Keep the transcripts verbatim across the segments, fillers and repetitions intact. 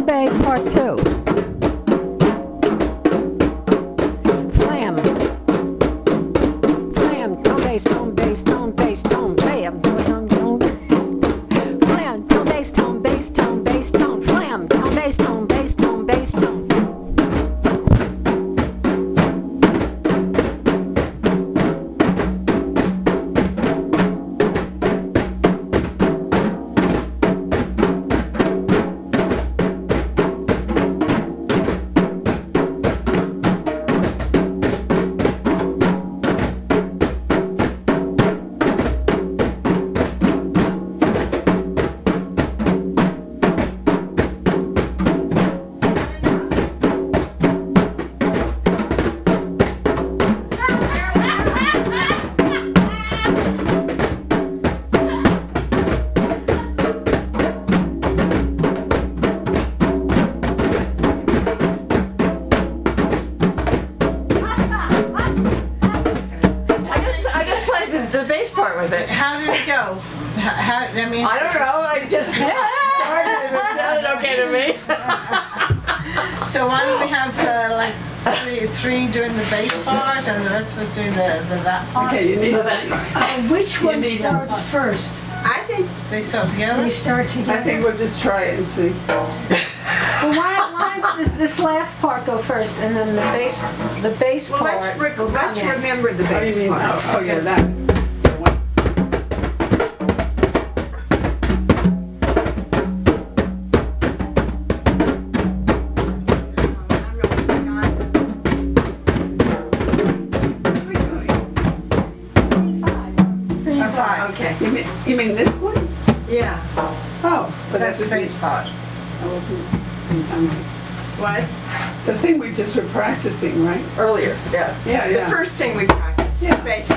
Bay Part Two. Flam. Flam. Tone bass, tone bass, tone bass, tone. Flam. Tone, tone. Flam. Tone bass, tone bass, tone bass, tone. Flam. Tone bass, tone bass, tone bass, tone. With it. How did it go? How, I mean, I don't know. I just started and it sounded okay to me. So why don't we have uh, like three, three doing the bass part and the rest of us doing the, the that part? Okay, you need that part. And which one starts some. first? I think they start together. They start together. I think we'll just try it and see. Well, why, why does this last part go first, and then the bass, the bass Well, part? let's, re will let's come in? remember the What do bass you mean? part. Oh, oh yeah, that. Okay. You mean, you mean this one? Yeah. Oh, but That's that's the just bass part. What? the thing we just were practicing, right? Earlier. Yeah. Yeah, The yeah. first thing we practiced. Yeah. Bass.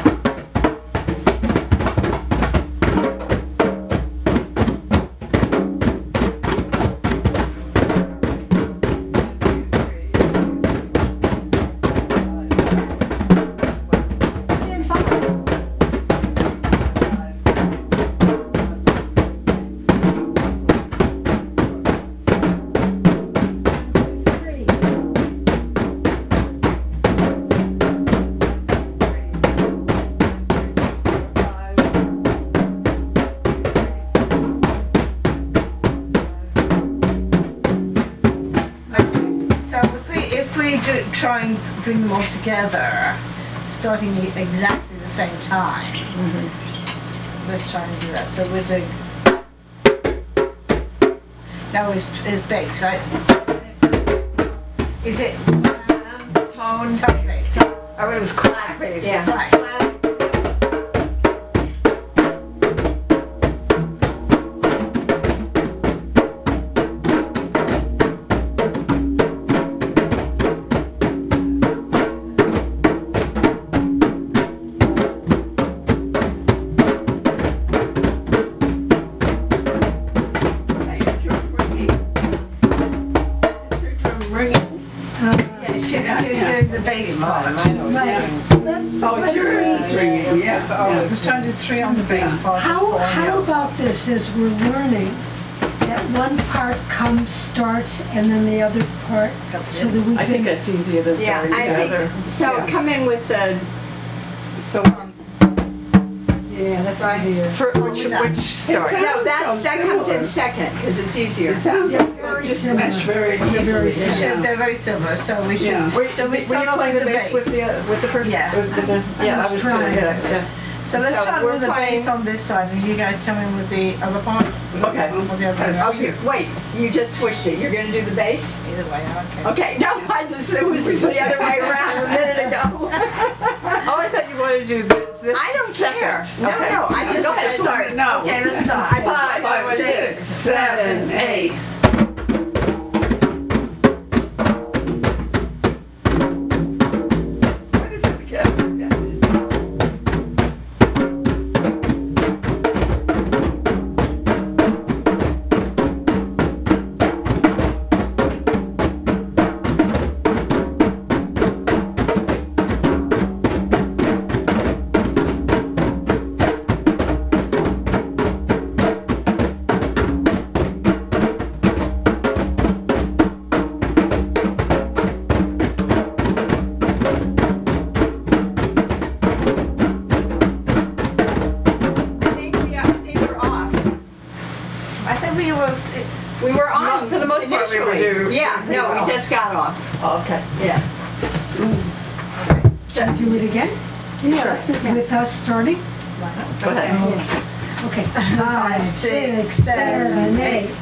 Try and bring them all together, starting at exactly the same time. Mm-hmm. Let's try and do that. So we're doing. Now it's, it's bass, right? Is it um, tone? Tone bass. Oh, it was clap bass. Yeah. Right. The bass part. Right. Let's, Oh, it's your it's ringing. Yeah. So I was trying to do three on the bass part. how, how about this as we're learning that one part comes, starts, and then the other part, so that we I think can... that's easier than Yeah, starting I together. think, so Yeah. come in with the, So, Yeah, that's easier. for which, which start? sounds No, that's, so that comes in similar. second, because it's easier. it sounds Yeah, like very they just similar. mesh very They're easily. very We similar. should, they're very similar, so we should. Yeah. So we start off playing with the the bass bass. with the uh, with the first. Yeah. With, with the, yeah, I was try. doing yeah, yeah. So let's So start we're with the playing- bass on this side, and you guys come in with the other part. Okay. Or the other Okay. Oh, direction. you, wait, you just switched it. You're going to do the bass? Either way, okay. Okay, no, I just, it was the other way around a minute ago. Oh, I thought you wanted to do this. this I don't second. care. No, Okay. no, I just Go ahead, said- start. No. Okay, let's start. I thought- Five, six, seven, eight. What is it again? We were on for the most part we were initially. doing Yeah, pretty no, well. we just got off. Oh, okay. Yeah. Should we do it again? Yeah. With us starting? Go ahead. Okay. Five, six, seven, eight.